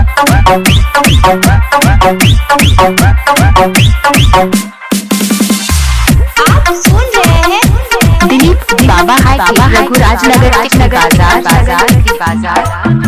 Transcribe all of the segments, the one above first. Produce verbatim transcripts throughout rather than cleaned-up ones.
सुन रहे हैं दिलीप बाबा हाई बाबा रघुराज नगर बाजार बाजार बाजार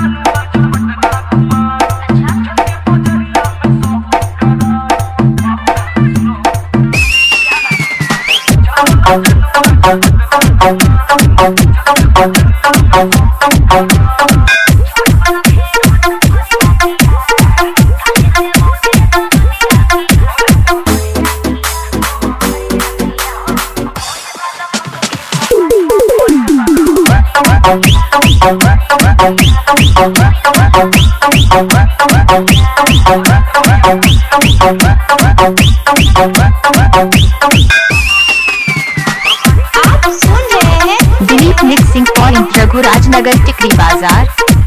आप सुन रहे हैं दिलीप मिक्सिंग पॉइंट रघुराज नगर टिकरी बाजार।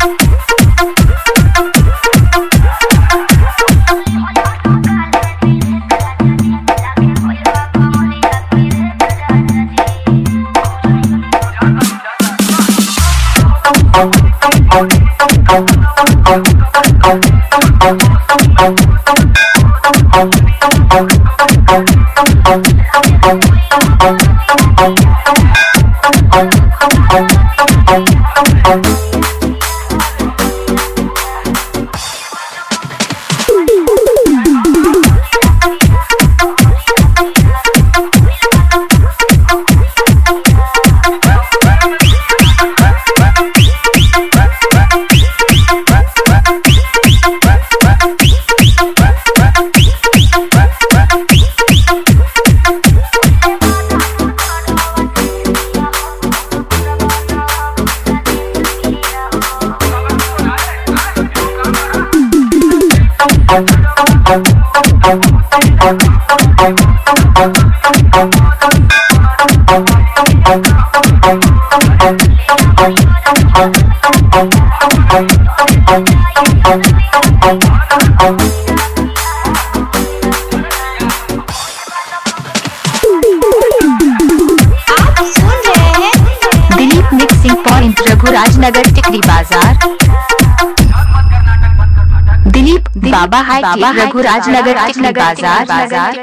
रघुराज नगर टिकरी बाजार। दिलीप बाबा हाई बाबा रघुराज नगर टिकरी बाजार बाजार।